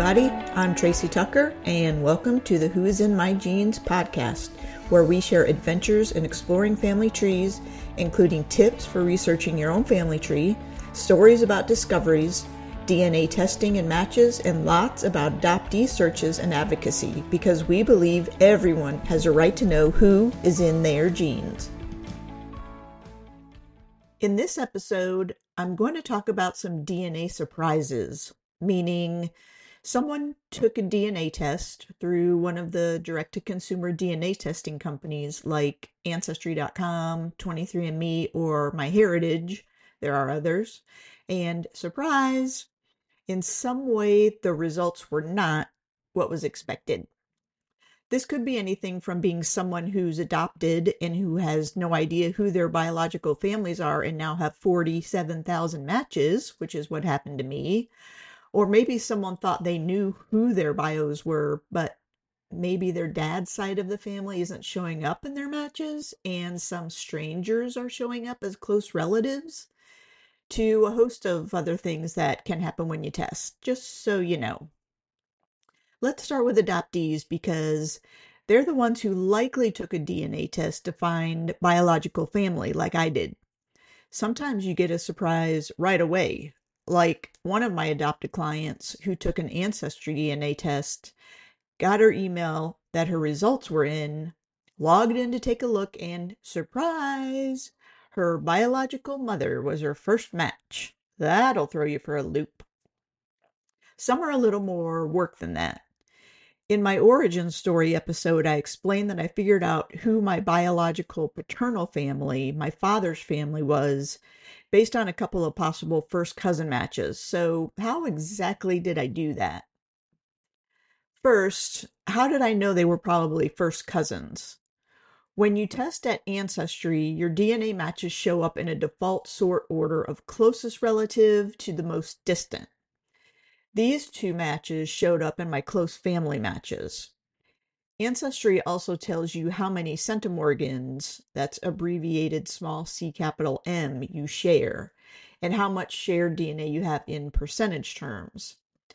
everybody. I'm Tracy Tucker, and welcome to the Who is in My Genes podcast, where we share adventures in exploring family trees, including tips for researching your own family tree, stories about discoveries, DNA testing and matches, and lots about adoptee searches and advocacy, because we believe everyone has a right to know who is in their genes. In this episode, I'm going to talk about some DNA surprises, meaning someone took a DNA test through one of the direct-to-consumer DNA testing companies like Ancestry.com, 23andMe, or MyHeritage. There are others. And surprise, in some way, the results were not what was expected. This could be anything from being someone who's adopted and who has no idea who their biological families are and now have 47,000 matches, which is what happened to me. Or maybe someone thought they knew who their bios were, but maybe their dad's side of the family isn't showing up in their matches, and some strangers are showing up as close relatives, to a host of other things that can happen when you test, just so you know. Let's start with adoptees because they're the ones who likely took a DNA test to find biological family like I did. Sometimes you get a surprise right away, like one of my adopted clients who took an Ancestry DNA test, got her email that her results were in, logged in to take a look, and surprise, her biological mother was her first match. That'll throw you for a loop. Some are a little more work than that. In my origin story episode, I explained that I figured out who my biological paternal family, my father's family, was based on a couple of possible first cousin matches. So how exactly did I do that? First, how did I know they were probably first cousins? When you test at Ancestry, your DNA matches show up in a default sort order of closest relative to the most distant. These two matches showed up in my close family matches. Ancestry also tells you how many centimorgans, that's abbreviated small c capital M, you share, and how much shared DNA you have in percentage terms.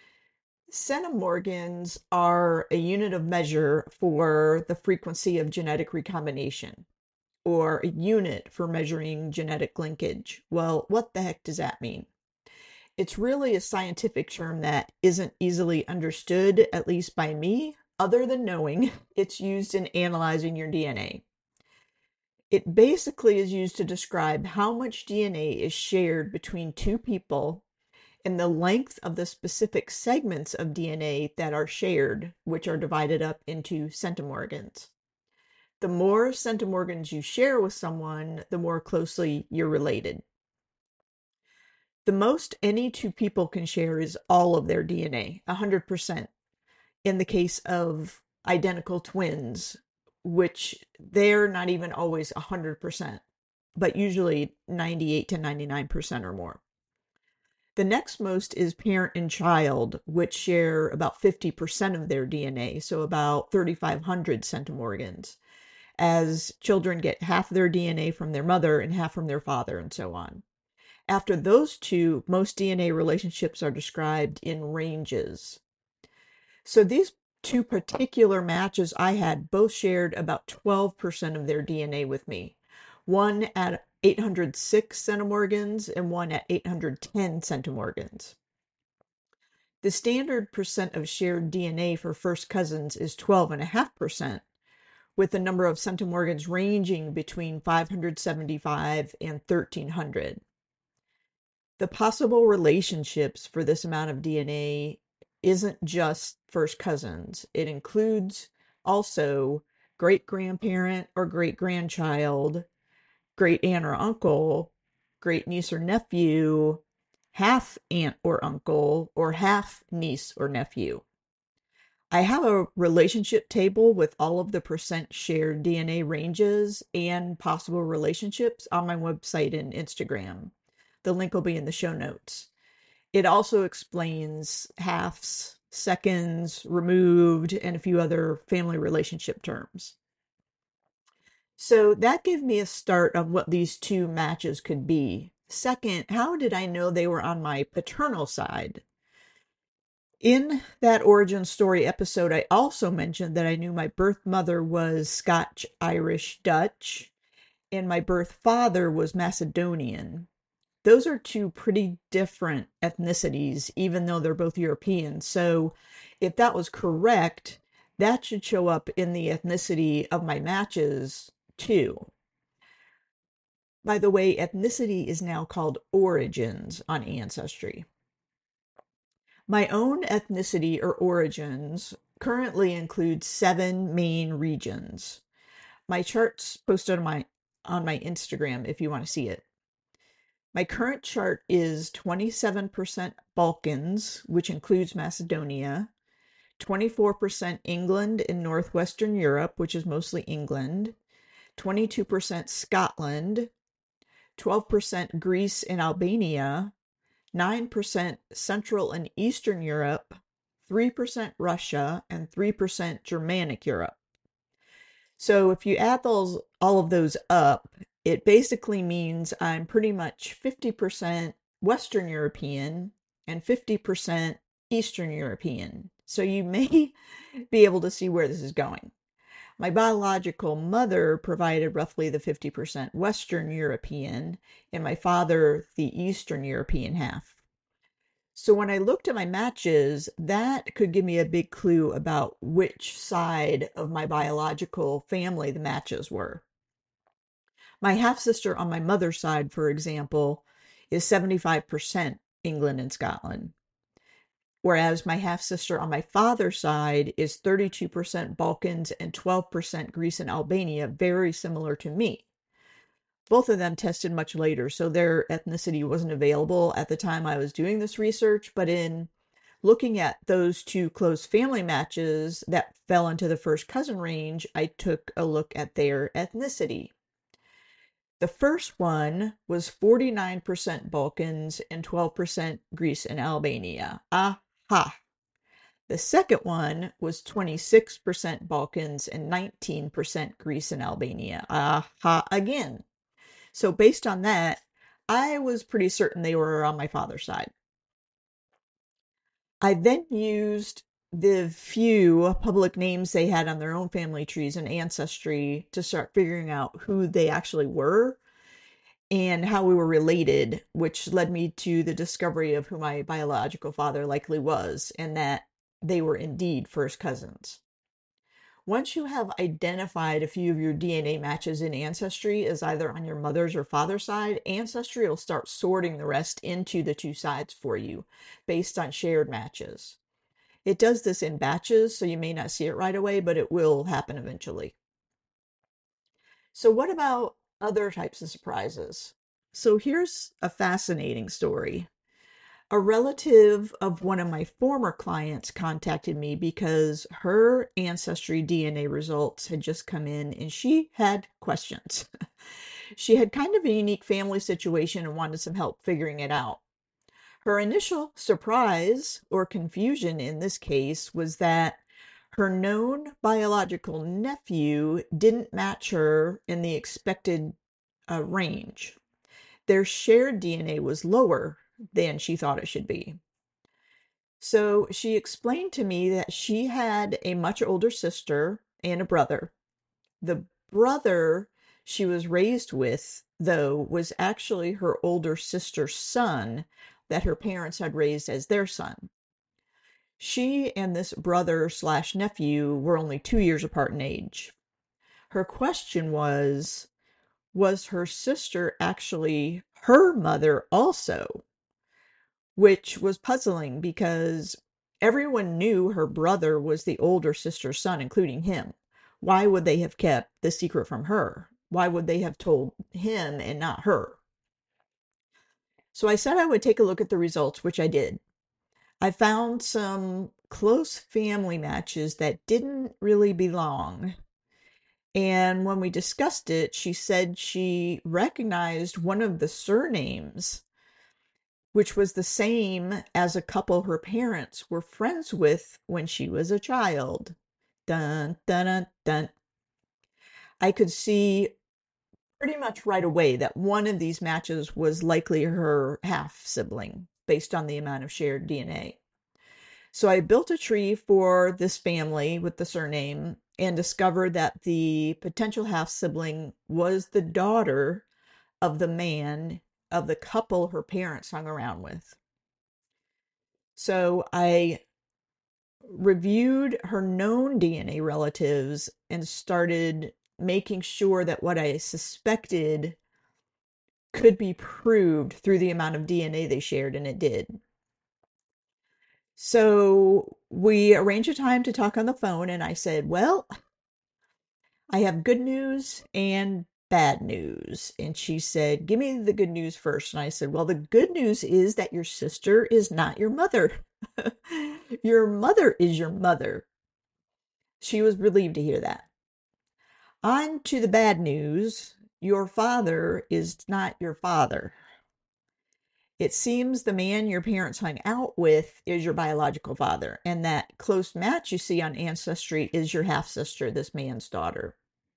Centimorgans are a unit of measure for the frequency of genetic recombination, or a unit for measuring genetic linkage. Well, what the heck does that mean? It's really a scientific term that isn't easily understood, at least by me, other than knowing it's used in analyzing your DNA. It basically is used to describe how much DNA is shared between two people and the length of the specific segments of DNA that are shared, which are divided up into centimorgans. The more centimorgans you share with someone, the more closely you're related. The most any two people can share is all of their DNA, 100%. In the case of identical twins, which they're not even always 100%, but usually 98 to 99% or more. The next most is parent and child, which share about 50% of their DNA, so about 3,500 centimorgans, as children get half their DNA from their mother and half from their father, and so on. After those two, most DNA relationships are described in ranges. So these two particular matches I had both shared about 12% of their DNA with me. One at 806 centimorgans and one at 810 centimorgans. The standard percent of shared DNA for first cousins is 12.5%, with the number of centimorgans ranging between 575 and 1,300. The possible relationships for this amount of DNA isn't just first cousins. It includes also great-grandparent or great-grandchild, great-aunt or uncle, great-niece or nephew, half-aunt or uncle, or half-niece or nephew. I have a relationship table with all of the percent shared DNA ranges and possible relationships on my website and Instagram. The link will be in the show notes. It also explains halves, seconds, removed, and a few other family relationship terms. So that gave me a start on what these two matches could be. Second, how did I know they were on my paternal side? In that origin story episode, I also mentioned that I knew my birth mother was Scotch, Irish, Dutch, and my birth father was Macedonian. Those are two pretty different ethnicities, even though they're both European. So, if that was correct, that should show up in the ethnicity of my matches too. By the way, ethnicity is now called origins on Ancestry. My own ethnicity or origins currently include 7 main regions. My chart's posted on my Instagram if you want to see it. My current chart is 27% Balkans, which includes Macedonia, 24% England and Northwestern Europe, which is mostly England, 22% Scotland, 12% Greece and Albania, 9% Central and Eastern Europe, 3% Russia, and 3% Germanic Europe. So if you add all of those up, it basically means I'm pretty much 50% Western European and 50% Eastern European. So you may be able to see where this is going. My biological mother provided roughly the 50% Western European, and my father the Eastern European half. So when I looked at my matches, that could give me a big clue about which side of my biological family the matches were. My half sister on my mother's side, for example, is 75% England and Scotland, whereas my half sister on my father's side is 32% Balkans and 12% Greece and Albania, very similar to me. Both of them tested much later, so their ethnicity wasn't available at the time I was doing this research, but in looking at those two close family matches that fell into the first cousin range, I took a look at their ethnicity. The first one was 49% Balkans and 12% Greece and Albania. Aha! The second one was 26% Balkans and 19% Greece and Albania. Aha again. So based on that, I was pretty certain they were on my father's side. I then used the few public names they had on their own family trees and ancestry to start figuring out who they actually were and how we were related, which led me to the discovery of who my biological father likely was, and that they were indeed first cousins. Once you have identified a few of your DNA matches in Ancestry as either on your mother's or father's side, Ancestry will start sorting the rest into the two sides for you based on shared matches. It does this in batches, so you may not see it right away, but it will happen eventually. So what about other types of surprises? So here's a fascinating story. A relative of one of my former clients contacted me because her ancestry DNA results had just come in and she had questions. She had kind of a unique family situation and wanted some help figuring it out. Her initial surprise or confusion in this case was that her known biological nephew didn't match her in the expected range. Their shared DNA was lower than she thought it should be. So she explained to me that she had a much older sister and a brother. The brother she was raised with, though, was actually her older sister's son that her parents had raised as their son. She and this brother slash nephew were only 2 years apart in age. Her question was her sister actually her mother also? Which was puzzling because everyone knew her brother was the older sister's son, including him. Why would they have kept the secret from her? Why would they have told him and not her? So I said I would take a look at the results, which I did. I found some close family matches that didn't really belong. And when we discussed it, she said she recognized one of the surnames, which was the same as a couple her parents were friends with when she was a child. Dun, dun, dun, dun. I could see pretty much right away that one of these matches was likely her half sibling based on the amount of shared DNA. So I built a tree for this family with the surname and discovered that the potential half sibling was the daughter of the man of the couple her parents hung around with. So I reviewed her known DNA relatives and started making sure that what I suspected could be proved through the amount of DNA they shared, and it did. So we arranged a time to talk on the phone, and I said, well, I have good news and bad news. And she said, give me the good news first. And I said, well, the good news is that your sister is not your mother. Your mother is your mother. She was relieved to hear that. On to the bad news. Your father is not your father. It seems the man your parents hung out with is your biological father, and that close match you see on Ancestry is your half sister, this man's daughter.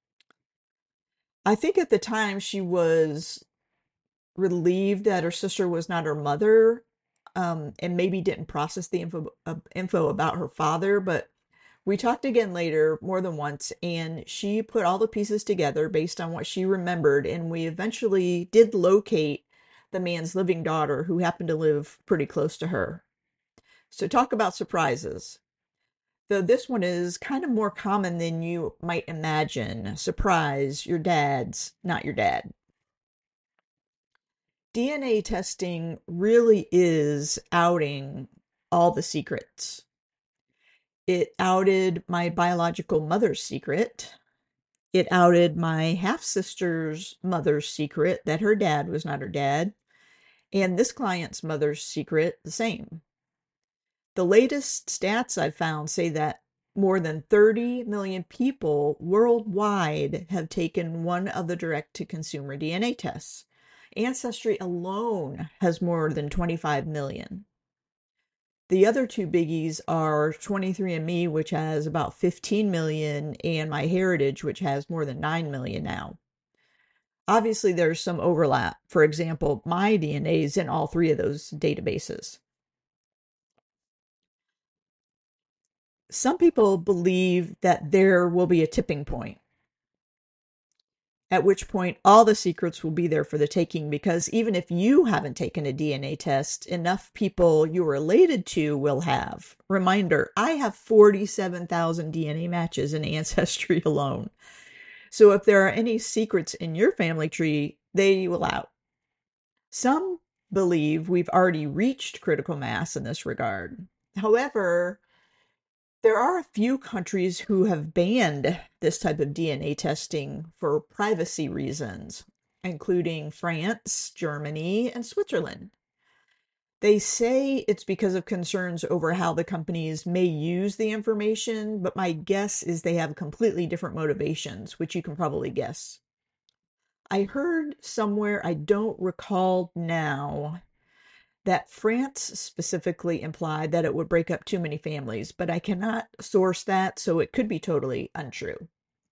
I think at the time she was relieved that her sister was not her mother, and maybe didn't process the info about her father, but we talked again later more than once, and she put all the pieces together based on what she remembered, and we eventually did locate the man's living daughter who happened to live pretty close to her. So talk about surprises. Though this one is kind of more common than you might imagine. Surprise, your dad's not your dad. DNA testing really is outing all the secrets. It outed my biological mother's secret. It outed my half sister's mother's secret that her dad was not her dad. And this client's mother's secret, the same. The latest stats I've found say that more than 30 million people worldwide have taken one of the direct-to-consumer DNA tests. Ancestry alone has more than 25 million. The other two biggies are 23andMe, which has about 15 million, and MyHeritage, which has more than 9 million now. Obviously, there's some overlap. For example, my DNA is in all three of those databases. Some people believe that there will be a tipping point, at which point all the secrets will be there for the taking, because even if you haven't taken a DNA test, enough people you're related to will have. Reminder, I have 47,000 DNA matches in Ancestry alone. So if there are any secrets in your family tree, they will out. Some believe we've already reached critical mass in this regard. However, there are a few countries who have banned this type of DNA testing for privacy reasons, including France, Germany, and Switzerland. They say it's because of concerns over how the companies may use the information, but my guess is they have completely different motivations, which you can probably guess. I heard somewhere, I don't recall now, that France specifically implied that it would break up too many families, but I cannot source that, so it could be totally untrue.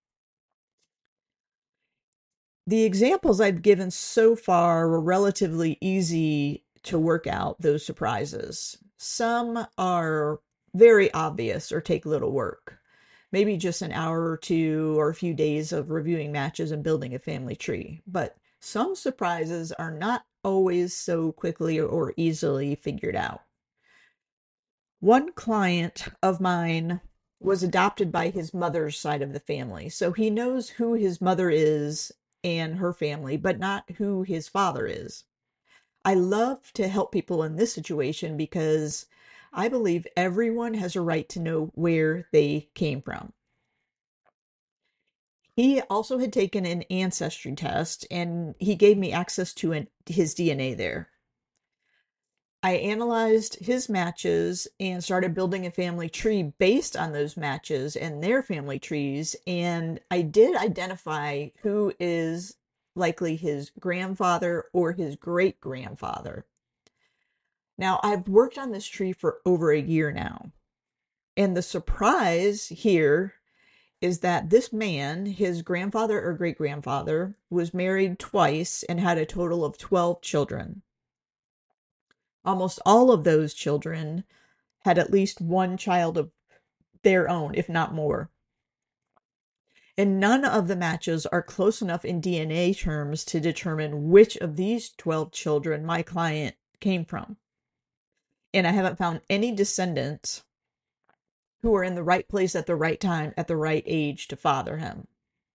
The examples I've given so far were relatively easy to work out, those surprises. Some are very obvious or take little work. Maybe just an hour or two or a few days of reviewing matches and building a family tree. But some surprises are not always so quickly or easily figured out. One client of mine was adopted by his mother's side of the family, so he knows who his mother is and her family, but not who his father is. I love to help people in this situation because I believe everyone has a right to know where they came from. He also had taken an ancestry test, and he gave me access to his DNA there. I analyzed his matches and started building a family tree based on those matches and their family trees. And I did identify who is likely his grandfather or his great grandfather. Now, I've worked on this tree for over a year now. And the surprise here is that this man, his grandfather or great grandfather, was married twice and had a total of 12 children. Almost all of those children had at least one child of their own, if not more. And none of the matches are close enough in DNA terms to determine which of these 12 children my client came from. And I haven't found any descendants who are in the right place at the right time, at the right age to father him.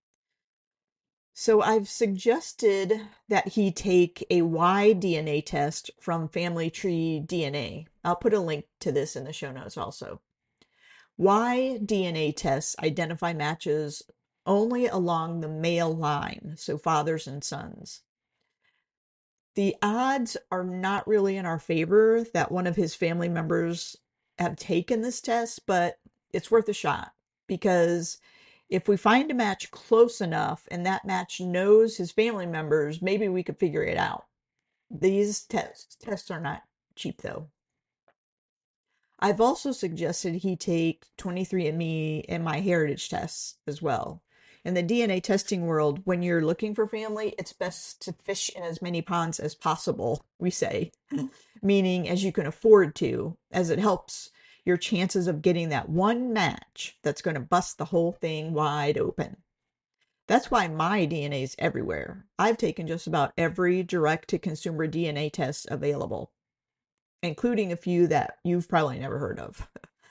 So I've suggested that he take a Y DNA test from Family Tree DNA. I'll put a link to this in the show notes also. Y DNA tests identify matches only along the male line, so fathers and sons. The odds are not really in our favor that one of his family members have taken this test, but it's worth a shot, because if we find a match close enough and that match knows his family members, maybe we could figure it out. These tests are not cheap though. I've also suggested he take 23andMe and MyHeritage tests as well. In the DNA testing world, when you're looking for family, it's best to fish in as many ponds as possible, we say, meaning as you can afford to, as it helps your chances of getting that one match that's going to bust the whole thing wide open. That's why my DNA is everywhere. I've taken just about every direct-to-consumer DNA test available, including a few that you've probably never heard of.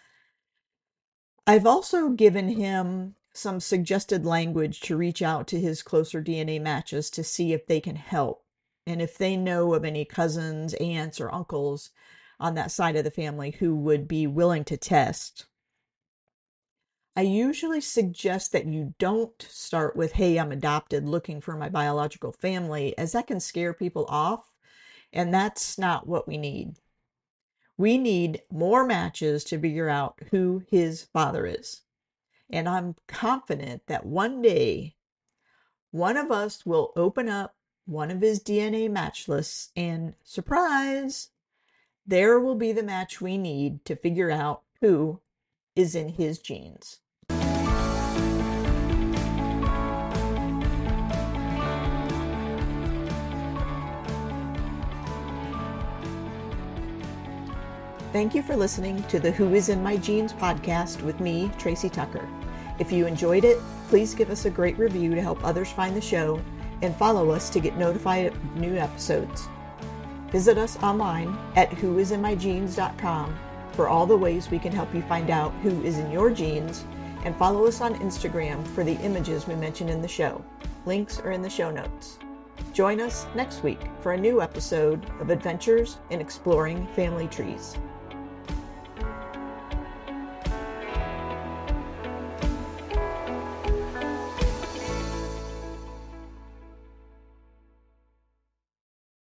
I've also given him some suggested language to reach out to his closer DNA matches to see if they can help, and if they know of any cousins, aunts, or uncles on that side of the family who would be willing to test. I usually suggest that you don't start with, "Hey, I'm adopted, looking for my biological family," as that can scare people off, and that's not what we need. We need more matches to figure out who his father is. And I'm confident that one day, one of us will open up one of his DNA match lists and, surprise, there will be the match we need to figure out who is in his genes. Thank you for listening to the Who Is in My Genes podcast with me, Tracy Tucker. If you enjoyed it, please give us a great review to help others find the show, and follow us to get notified of new episodes. Visit us online at whoisinmygenes.com for all the ways we can help you find out who is in your genes, and follow us on Instagram for the images we mentioned in the show. Links are in the show notes. Join us next week for a new episode of Adventures in Exploring Family Trees.